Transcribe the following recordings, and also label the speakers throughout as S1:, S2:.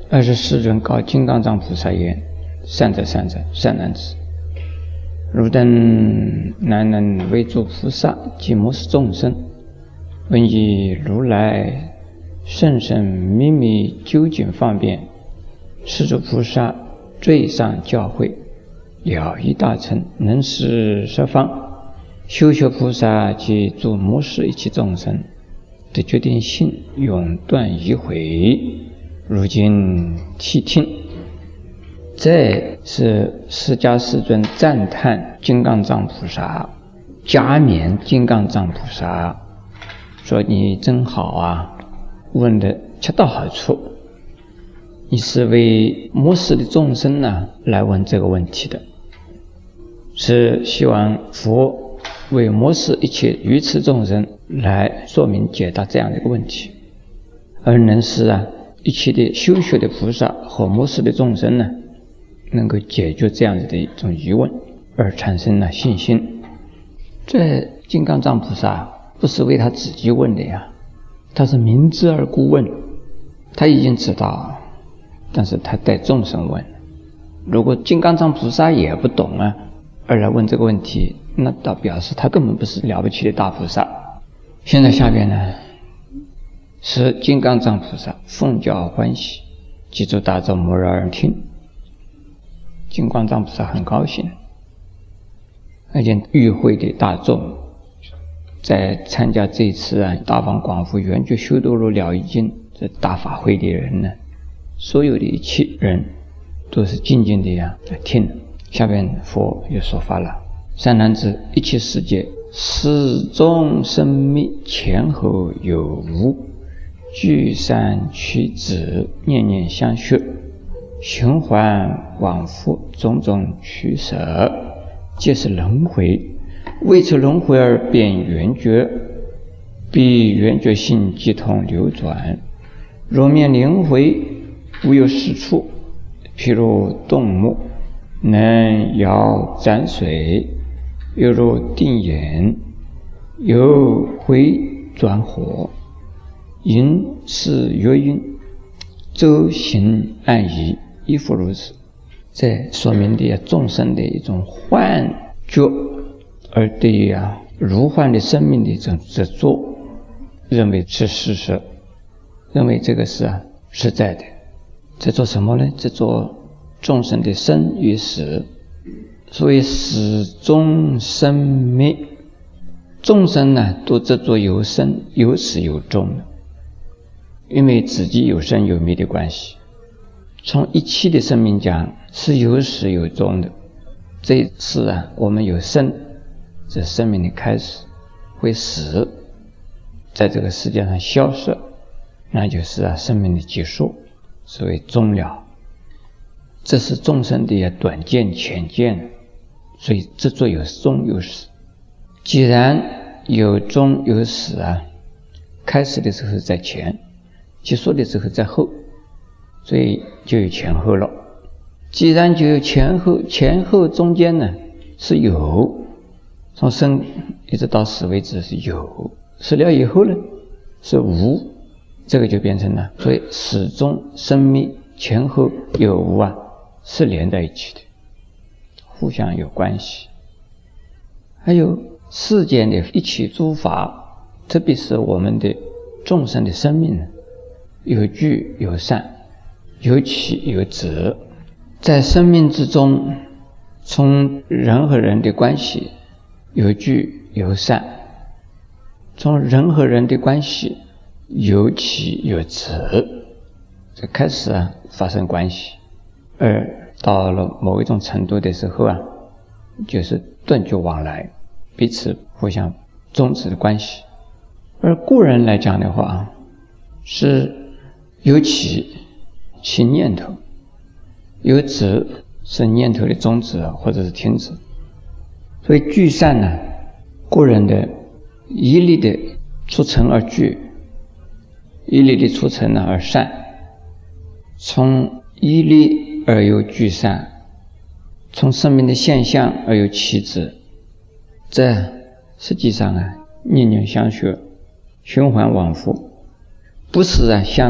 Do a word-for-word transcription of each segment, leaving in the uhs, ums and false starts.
S1: 二十世尊告金刚藏菩萨言：善哉善哉，善男子，汝等难能为诸菩萨及摩斯众生，闻以如来甚深秘密究竟方便，是诸菩萨最上教诲，了义大乘，能使十方修学菩萨及诸摩斯一切众生的决定性永断疑悔，如今谛听。这是释迦世尊赞叹金刚藏菩萨，加冕金刚藏菩萨，说你真好啊，问的恰到好处。你是为摩斯的众生呢、啊、来问这个问题的，是希望佛为摩斯一切愚痴众生来说明解答这样的一个问题，而能使啊一切的修学的菩萨和摩斯的众生呢，能够解决这样子的一种疑问，而产生了信心。这金刚藏菩萨不是为他自己问的呀，他是明知而故问，他已经知道，但是他带众生问。如果金刚藏菩萨也不懂啊，而来问这个问题，那倒表示他根本不是了不起的大菩萨。现在下边呢，是金刚藏菩萨奉教欢喜，记住大众摩尔而听。金刚藏菩萨很高兴，而且与会的大众在参加这次啊大放广佛圆觉修多罗了义经这大法会的人呢，所有的一切人都是静静的呀来听。下边佛又说法了：善男子，一切世界始终生灭，前后有无，聚散取止，念念相续，循环往复，种种取舍，皆是轮回。为此轮回而变圆觉，必圆觉性即同流转。若面轮回，无有是处，譬如动木能摇沾水，犹如定眼，由回转火，因是月晕，周行暗移，亦复如此。这说明的众生的一种幻觉，而对于啊如幻的生命的一种执着，认为是事实，认为这个是啊实在的。在做什么呢？在做众生的生与死。所以始终生灭，众生呢都执着有生有死有终，因为自己有生有灭的关系。从一切的生命讲是有始有终的。这次啊我们有生，这生命的开始，会死，在这个世界上消失，那就是啊生命的结束，所谓终了。这是众生的短见浅见，所以执着有终有始。既然有终有始啊，开始的时候在前，结束的时候在后，所以就有前后了。既然就有前后，前后中间呢是有，从生一直到死为止是有，死了以后呢是无，这个就变成了，所以始终生灭前后有无啊是连在一起的，互相有关系。还有世间的一切诸法，特别是我们的众生的生命，有聚有散，有起有止。在生命之中，从人和人的关系有聚有散，从人和人的关系有起有止，这开始啊发生关系，而到了某一种程度的时候啊，就是断绝往来，彼此互相终止的关系。而故人来讲的话，是有起起念头，有止是念头的终止或者是停止。所以聚散呢，故人的一力的促成而聚，一力的促成呢而散，从一力而有聚散，从生命的现象而有起止。这实际上啊念念相续，循环往复，不是啊像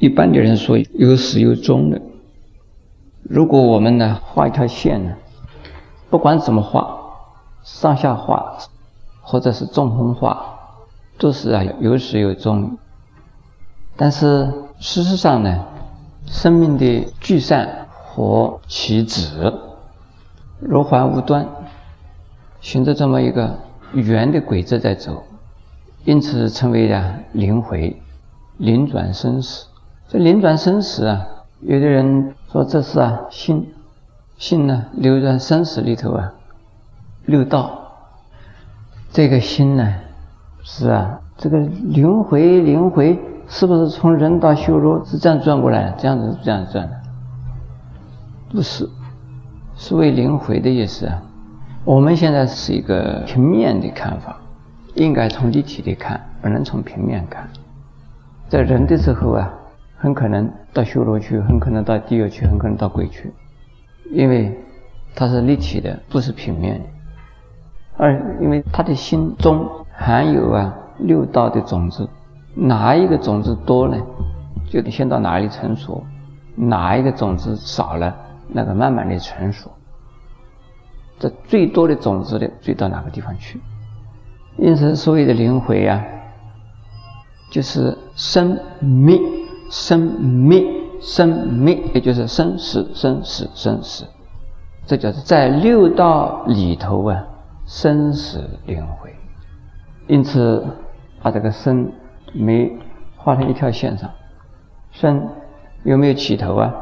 S1: 一般的人说有始有终的。如果我们呢画一条线呢，不管怎么画，上下画或者是纵横画，都是啊有始有终。但是事实上呢，生命的聚散和起止若幻无端，循着这么一个圆的轨迹在走，因此称为啊轮回、轮转生死。这轮转生死啊，有的人说这是啊心，心呢流转生死里头啊六道。这个心呢是啊，这个轮回轮回是不是从人到修罗是这样转过来的？这样子这样转的？不是，是为轮回的意思啊。我们现在是一个平面的看法，应该从立体的看，不能从平面看。在人的时候啊，很可能到修罗去，很可能到地狱去，很可能到鬼去，因为它是立体的，不是平面的。而因为他的心中含有啊六道的种子，哪一个种子多呢，就得先到哪里成熟；哪一个种子少了，那个慢慢的成熟。这最多的种子的最到哪个地方去？因此所谓的轮回啊，就是生灭、生灭、生灭，也就是生死、生死、生死。这就是在六道里头啊，生死轮回。因此把这个生灭画成一条线上，生有没有起头啊？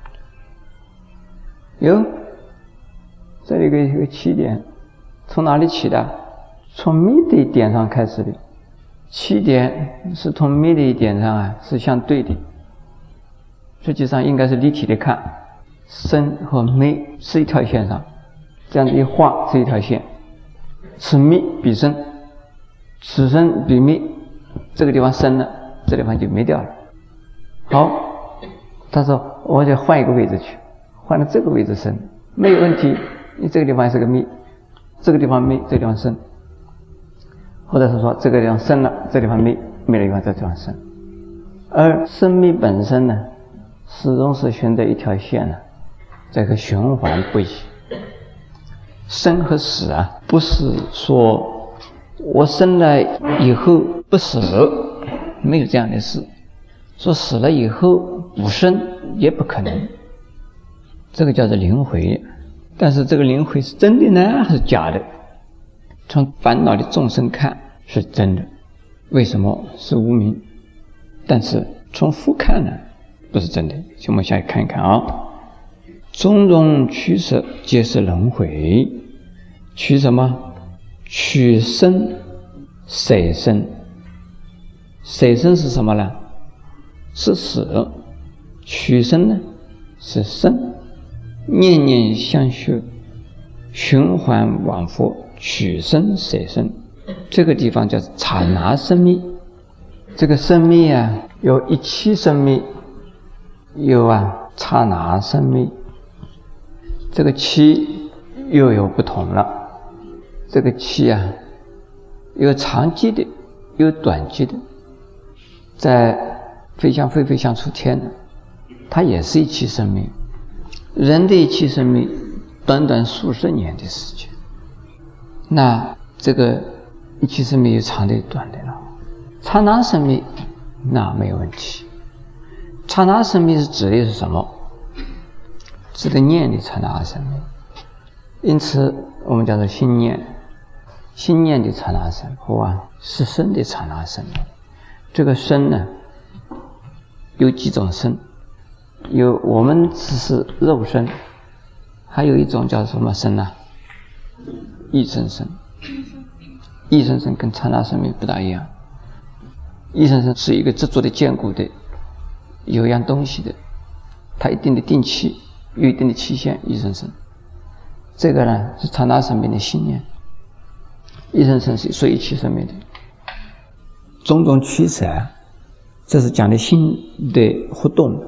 S1: 有，这里有一个起点，从哪里起的？从灭的点上开始的。起点是从灭的点上啊是相对的，实际上应该是立体的看，生和灭是一条线上，这样子一画是一条线，此灭彼生，此生彼灭，这个地方生了，这地方就灭掉了。好，他说我就换一个位置去，换到这个位置生，没有问题，你这个地方是个灭，这个地方灭，这个地方生，或者是说这个地方生了，这个地方灭，灭的地方这个地方生。而生灭本身呢，始终是循着一条线呢，这个循环不已。生和死啊，不是说我生了以后不死，没有这样的事。说死了以后不生也不可能，这个叫做轮回。但是这个轮回是真的呢，还是假的？从烦恼的众生看是真的，为什么是无明？但是从佛看呢，不是真的。我们下来看一看啊，种种取舍皆是轮回。取什么？取生舍生。舍生是什么呢？是死。取生呢是生。念念相续，循环往复，取生舍生。这个地方叫刹那生灭。这个生灭啊，有一期生灭，有啊刹那生灭。这个期又有不同了。这个期啊，有长期的，有短期的。在飞翔飞飞翔出天的，它也是一期生灭。人的一期生命短短数十年的时间，那这个一期生命有长的短的了。刹那生命那没有问题。刹那生命是指的是什么？指的念的刹那生命。因此我们叫做心念，心念的刹那生或啊是生的刹那生命。这个生呢有几种生？有我们只是肉身，还有一种叫什么生啊？异生生。异生生跟刹那生命不大一样。异生生是一个执着的坚固的，有样东西的，它一定的定期，有一定的期限。异生生这个呢是刹那生命的信念。异生生是属于期生命的。种种取舍，这是讲的心的活动。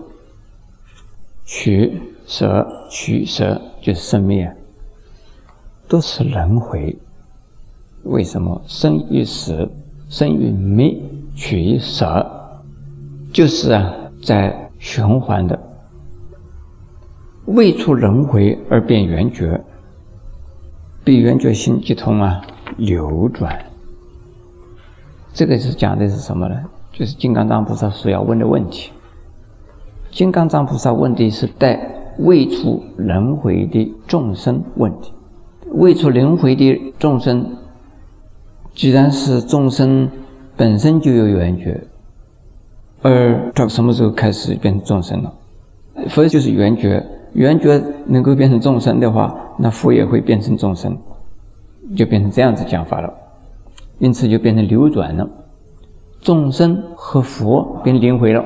S1: 取舍，取舍就是生灭，都是轮回。为什么？生与死，生与灭，取与舍，就是啊， 在循环的，未出轮回而变圆觉，被圆觉心即通啊流转。这个是讲的是什么呢？就是金刚藏菩萨所要问的问题。金刚藏菩萨问的是带未出轮回的众生问题。未出轮回的众生，既然是众生本身就有圆觉，而到什么时候开始变成众生了？佛就是圆觉，圆觉能够变成众生的话，那佛也会变成众生，就变成这样子讲法了。因此就变成流转了，众生和佛变轮回了。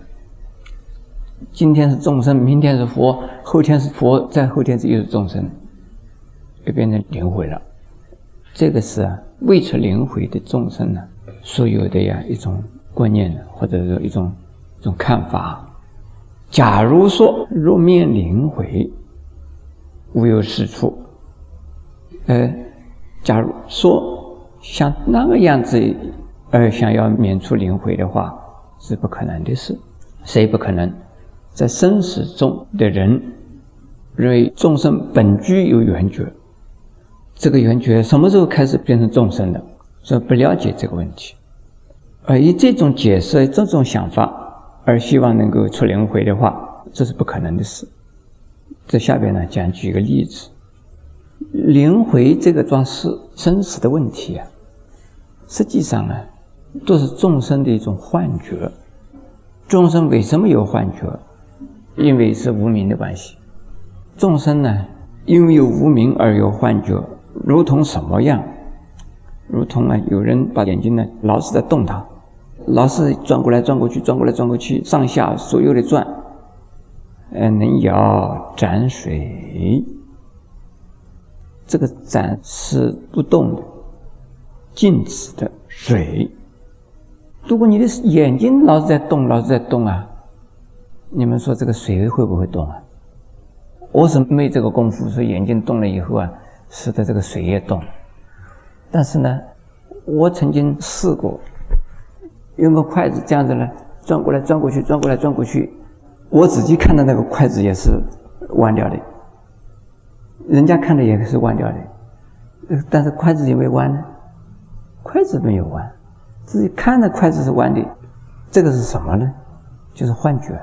S1: 今天是众生，明天是佛，后天是佛，再后天又是众生，就变成轮回了。这个是啊，未出轮回的众生呢，所有的呀一种观念，或者说一种一种看法。假如说若面轮回，无有是处，呃，假如说像那个样子而想要免除轮回的话，是不可能的事。谁不可能？在生死中的人认为众生本具有圆觉，这个圆觉什么时候开始变成众生的？所以不了解这个问题，而以这种解释、这种想法而希望能够出轮回的话，这是不可能的事。这下边呢，讲举一个例子。轮回这个桩事，生死的问题啊，实际上呢，都是众生的一种幻觉。众生为什么有幻觉？因为是无明的关系。众生呢，因为有无明而有幻觉，如同什么样？如同啊，有人把眼睛呢老是在动它，老是转过来转过去，转过来转过去，上下左右的转，呃，能摇盏水。这个盏是不动的、静止的水。如果你的眼睛老是在动，老是在动啊，你们说这个水会不会动啊？我是没这个功夫，说眼睛动了以后啊，使得这个水也动。但是呢，我曾经试过，用个筷子这样子呢，转过来转过去，转过来转过去，我自己看的那个筷子也是弯掉的，人家看的也是弯掉的，但是筷子有没有弯呢？筷子没有弯，自己看的筷子是弯的，这个是什么呢？就是幻觉，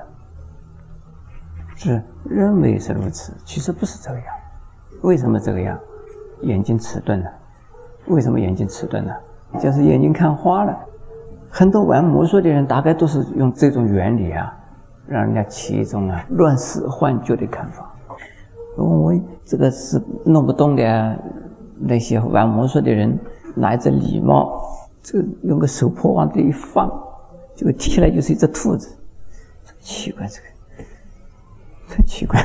S1: 是认为是如此，其实不是这个样。为什么这个样？眼睛迟钝了。为什么眼睛迟钝了？就是眼睛看花了。很多玩魔术的人大概都是用这种原理啊，让人家起一种啊乱世幻觉的看法。我这个是弄不懂的啊，那些玩魔术的人拿一只礼帽，这个用个手帕往这一放，这个提起来就是一只兔子。这个奇怪，这个很奇怪。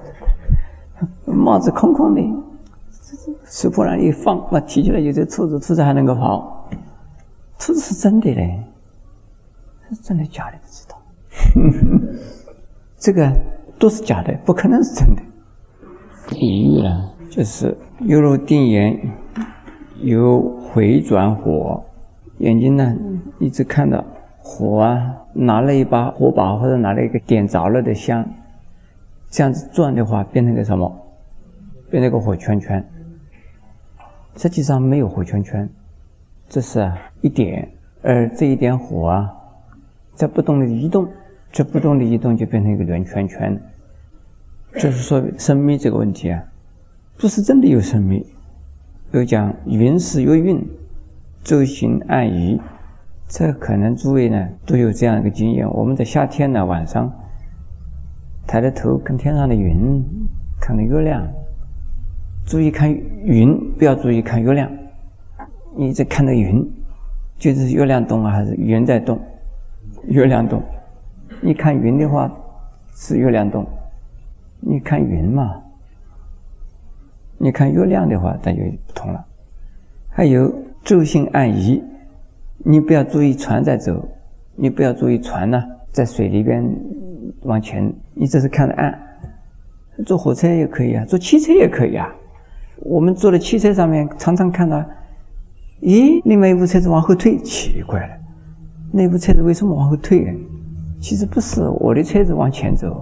S1: 帽子空空的，手帕上一放，把提起来有只兔子，兔子还能够跑。兔子是真的嘞，是真的假的不知道。这个都是假的，不可能是真的。比喻呢，就是犹如定眼有回转火，眼睛呢一直看到火啊，拿了一把火把或者拿了一个点着了的香，这样子转的话，变成个什么？变成个火圈圈。实际上没有火圈圈，这是啊一点，而这一点火啊，在不动的移动，这不动的移动就变成一个圆圈圈。就是说生灭这个问题啊，不是真的有生灭。又讲云是有韵，周行暗移，这可能诸位呢都有这样一个经验。我们在夏天呢晚上抬着头看天上的云，看着月亮，注意看云，不要注意看月亮。你在看着云，就是月亮动啊还是云在动？月亮动。你看云的话是月亮动，你看云嘛，你看月亮的话它就不同了。还有周行暗移，你不要注意船在走，你不要注意船呢、啊、在水里边往前，你只是看着岸。坐火车也可以啊，坐汽车也可以啊。我们坐的汽车上面常常看到，咦，另外一部车子往后退，奇怪了，那部车子为什么往后退呢？ 其实不是，我的车子往前走，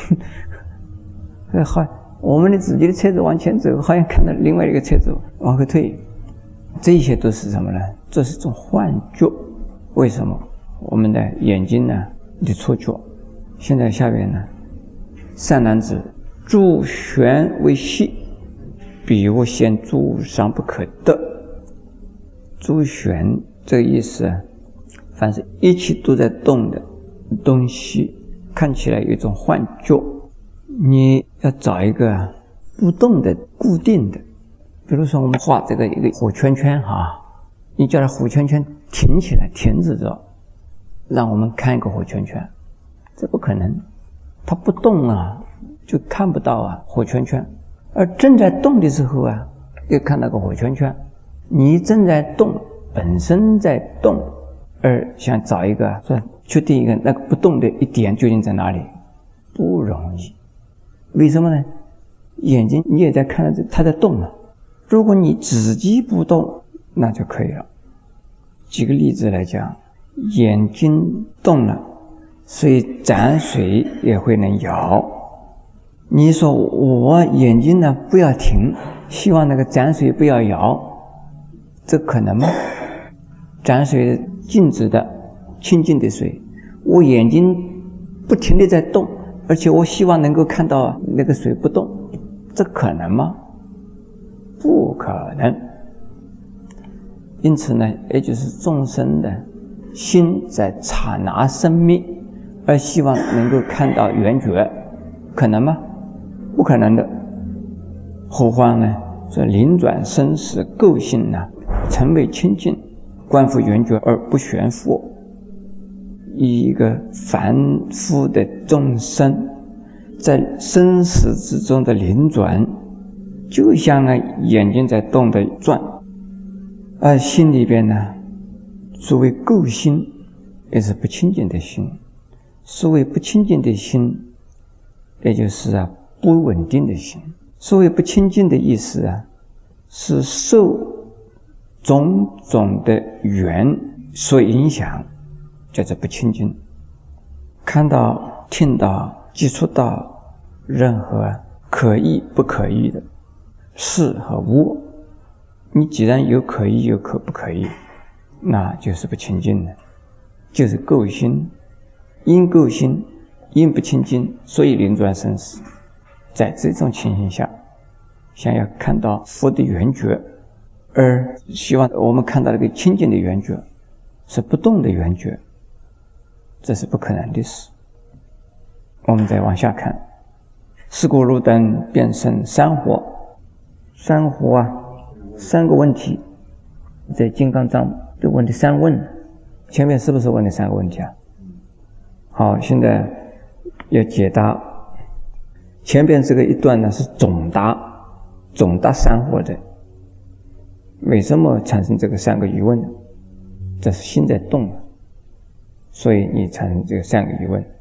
S1: 好，我们的自己的车子往前走，好像看到另外一个车子往后退，这些都是什么呢？这是一种幻觉。为什么？我们的眼睛呢的错觉。现在下边呢，善男子，诸玄为细，彼无现诸尚不可得。诸玄这个意思啊，凡是一切都在动的东西，看起来有一种幻觉，你要找一个不动的固定的。比如说我们画这个一个火圈圈哈，你叫它火圈圈停起来，停止着，让我们看一个火圈圈，这不可能，它不动啊，就看不到啊火圈圈。而正在动的时候啊，又看到个火圈圈。你正在动，本身在动，而想找一个说确定一个那个不动的一点究竟在哪里，不容易。为什么呢？眼睛你也在看到这它在动啊，如果你自己不动，那就可以了。举个例子来讲，眼睛动了，所以沾水也会能摇。你说我眼睛呢不要停，希望那个沾水不要摇，这可能吗？沾水静止的清净的水，我眼睛不停地在动，而且我希望能够看到那个水不动，这可能吗？不可能。因此呢，也就是众生的心在刹那生灭，而希望能够看到圆觉，可能吗？不可能的。何况呢，说临转生死垢性呢，成为清净，观复圆觉而不悬浮。以一个凡夫的众生，在生死之中的临转，就像呢眼睛在动的转，而心里边呢，所谓垢心，也是不清净的心。所谓不清净的心，也就是啊不稳定的心。所谓不清净的意思啊，是受种种的缘所影响，叫做不清净。看到、听到、接触到任何可意不可意的是和无，你既然有可意有可不可意，那就是不清净的，就是垢心。因垢心，因不清净，所以临转生死。在这种情形下，想要看到佛的圆觉，而希望我们看到那个清净的圆觉，是不动的圆觉，这是不可能的事。我们再往下看，是故如灯便生三惑。三惑啊，三个问题，在金刚藏都问的三问，前面是不是问的三个问题啊？好，现在要解答。前边这个一段呢是总答，总答三惑的。为什么产生这个三个疑问呢？这是心在动了，所以你产生这个三个疑问。